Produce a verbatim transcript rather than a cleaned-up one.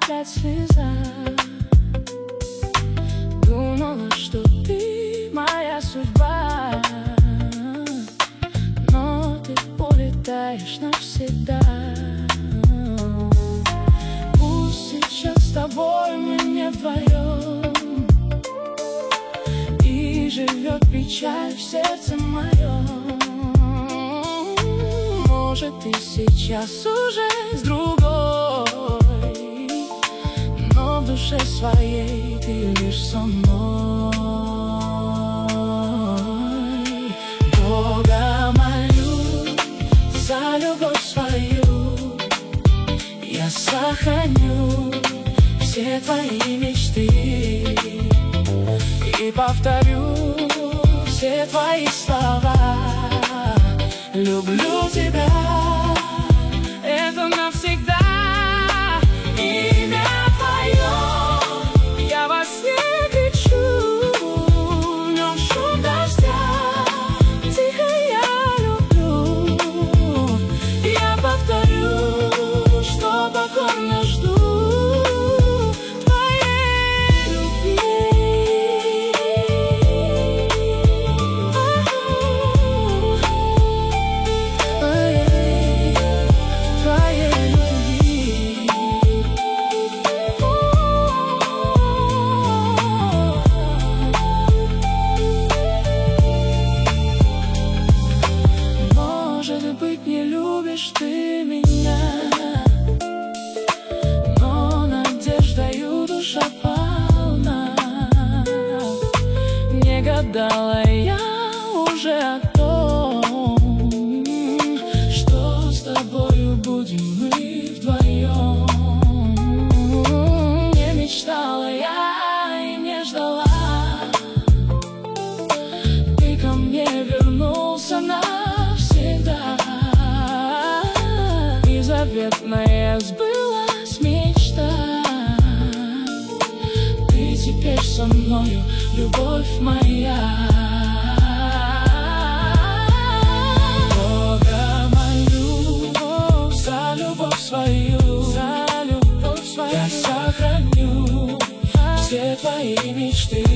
опять слеза. Думала, что ты моя судьба, но ты улетаешь навсегда. Пусть сейчас с тобой мы не вдвоем, и живет печаль в сердце моем. Может, ты сейчас уже с другой, но в душе своей ты лишь со мной. Бога молю за любовь свою, я сохраню все твои мечты и повторю все твои слова. Люблю тебя, это навсегда. Имя твое, я во сне кричу, в нем шум дождя, тихо я люблю. Я повторю, что покорно жду твоей любви. Твоей любви. Может быть, не любишь ты меня, но надеждою душа полна. Не гадала я уже о том, что с тобою будем мы вдвоем. Не мечтала я и не ждала, ты ко мне вернулся навсегда. И заветная сбылась мечта, ты теперь со мною, любовь моя. Бога молю за любовь свою, за любовь свою, я сохраню все твои мечты